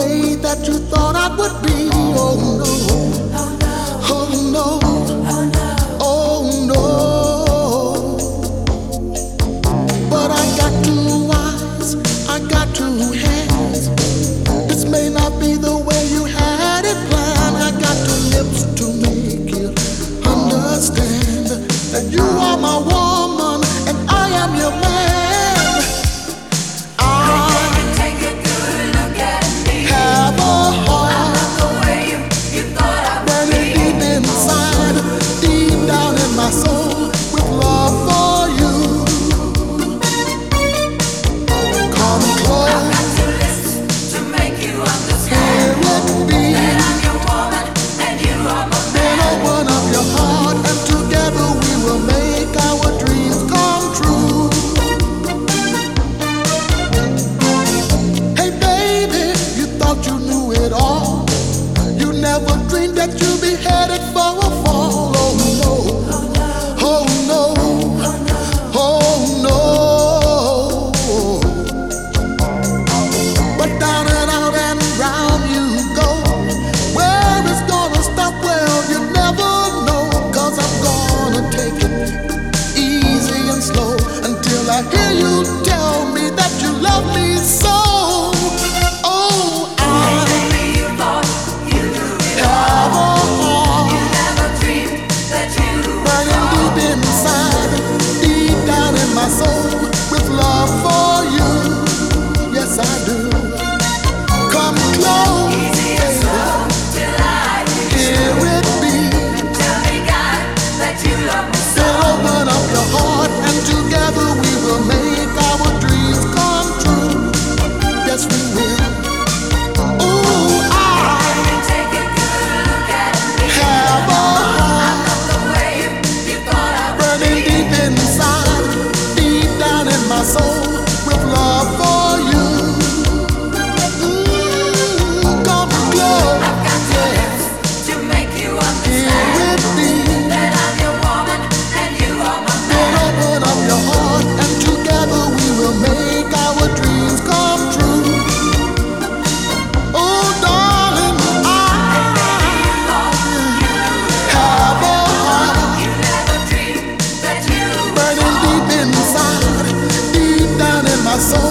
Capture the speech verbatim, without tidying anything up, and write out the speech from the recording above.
way that you thought I would be. Oh no, oh no, oh no. But I got two eyes, I got two hands. This may not be the way you had it planned. I got two lips to make you understand that you are my woman and I am your man. My soul with love for you. Come close. I've got two lips to make you understand that I'm your woman and you are my man. Then open up your heart and together we will make our dreams come true. Hey baby, you thought you knew it all. You never dreamed that you'd be headed for a fall. Oh no. Oh no, oh no. But down and out and round you go. Where it's gonna stop, well, you never know. Cause I'm gonna take it easy and slow until I hear you tell me that you love me so. Oh, I Maybe you thought you knew it all. You never dreamed that you inside, deep down in my soul, with love for you. Yes, I do. Come close, easy and slow, till I hear it beat. Tell me, God, that you love me so. Then open up your heart, and together we will make our dreams come true. Yes, we will. Ooh, I can take a good look at me. Have a heart. I love the way you thought I burning deep inside, deep down in my soul, with love for you. Mm, come close. I've got two lips to make you understand that I'm your woman and you are my man. Then open up your heart and together we will make our dreams come true. Oh darling, I have a heart. You never dreamed that you burning deep inside, deep down in my soul.